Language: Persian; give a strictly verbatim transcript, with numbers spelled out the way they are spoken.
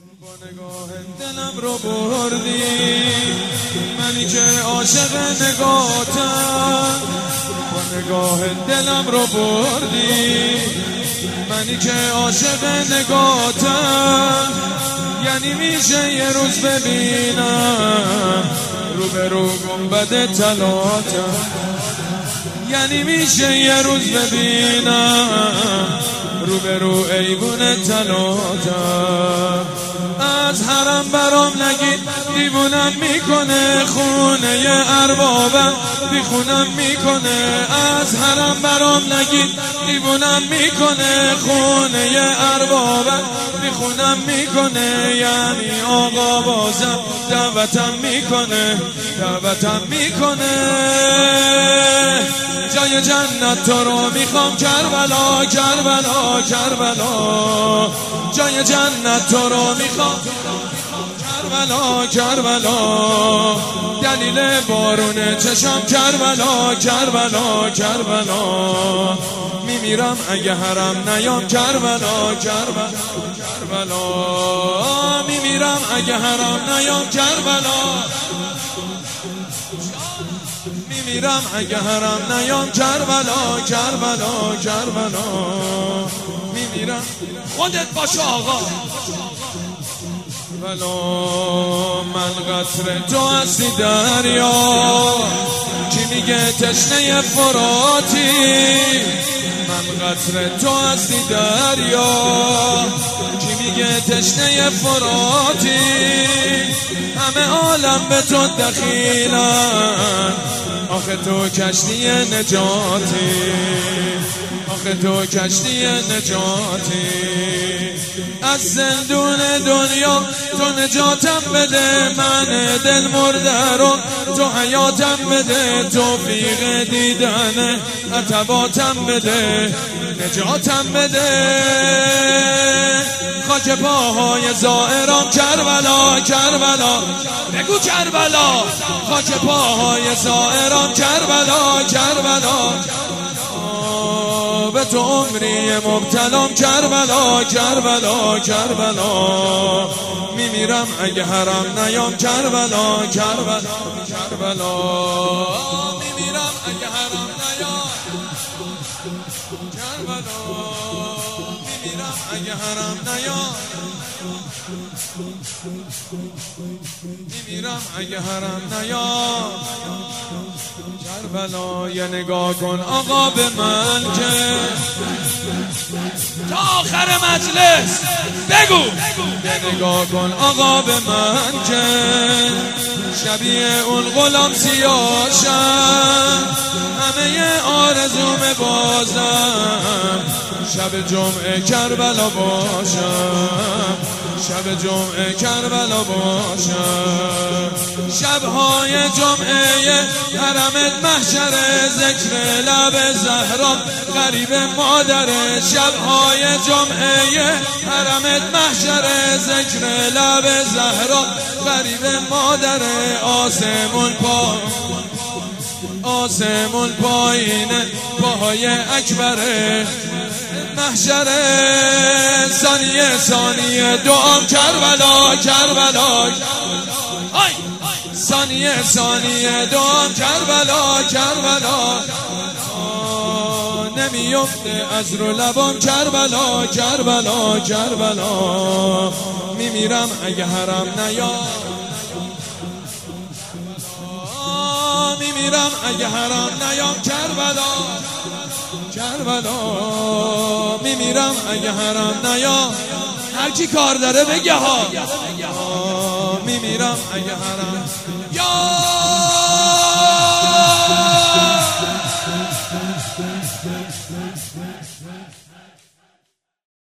با نگاه دلم رو بردی، منی که عاشق نگاتم. با نگاه دلم رو بردی، منی که عاشق نگاتم. یعنی میشه یه روز ببینم رو به رو گنبد طلاتم. یعنی میشه یه روز ببینم رو به رو ایوون طلاتم. از حرم برام نگید دیوونم میکنه، خونه اربابم بیخونم میکنه. از حرم برام نگید دیوونم میکنه، خونه اربابم بیخونم میکنه. یعنی آقا بازم دعوتم میکنه، دعوتم میکنه. جای جنت تو رو میخوام کربلا، کربلا، کربلا. جای جنت تو رو میخوام کربلا، کربلا. دلیل بارون چشم کربلا، کربلا، کربلا. میمیرم اگه حرم نیام کربلا، کربلا، کربلا. میمیرم اگه حرم نیام کربلا، میمیرم اگه حرم نیام کربلا، کربلا، کربلا. میمیرم. خودت باش آقا. بلا من قطره تو هستی دریا، کی میگه تشنه فراتی؟ من قطره تو هستی دریا، کی میگه تشنه فراتی؟ همه عالم به تو دخیلن، آخه تو کشتی نجاتی، آخه تو کشتی نجاتی. از زندون دنیا تو نجاتم بده، من دل مرده رو تو حیاتم بده. توفیق دیدن عتباتم بده، نجاتم بده. خاک پاهای زائران کربلا، کربلا. بگو کربلا. خاک پاهای زائران کربلا، کربلا. به تو عمری مبتلام کربلا، کربلا، کربلا. میمیرم اگه حرم نیام کربلا، کربلا، کربلا. میمیرم اگه حرم نیام کربلا، میمیرم اگه حرم نیام، میمیرم اگه حرم نیام کربلا. یه نگاه کن آقا به من که تا آخر مجلس بگو. یه نگاه کن آقا به من که شبیه اون غلام سیاشم، همه آرزوم بازم شب جمعه کربلا باشم، شب جمعه کربلا باشم. شبهای جمعه حرمت محشر، ذکر لب زهرا غریب مادر. شبهای جمعه حرمت محشر، ذکر لب زهرا غریب مادر. آسمون پا آسمون پایینه پاهای اکبره محشر. ثانیه ثانیه دعام کربلا، کربلا. ثانیه ثانیه دعام کربلا، کربلا. نمیفته از رو لبام کربلا، کربلا، کربلا. میمیرم اگه حرم نیام، میمیرم اگه حرم نیام کربلا، کربلا. میمیرم اگه حرم نیام. هر کی کار داره بگه ها. میمیرم اگه حرم یا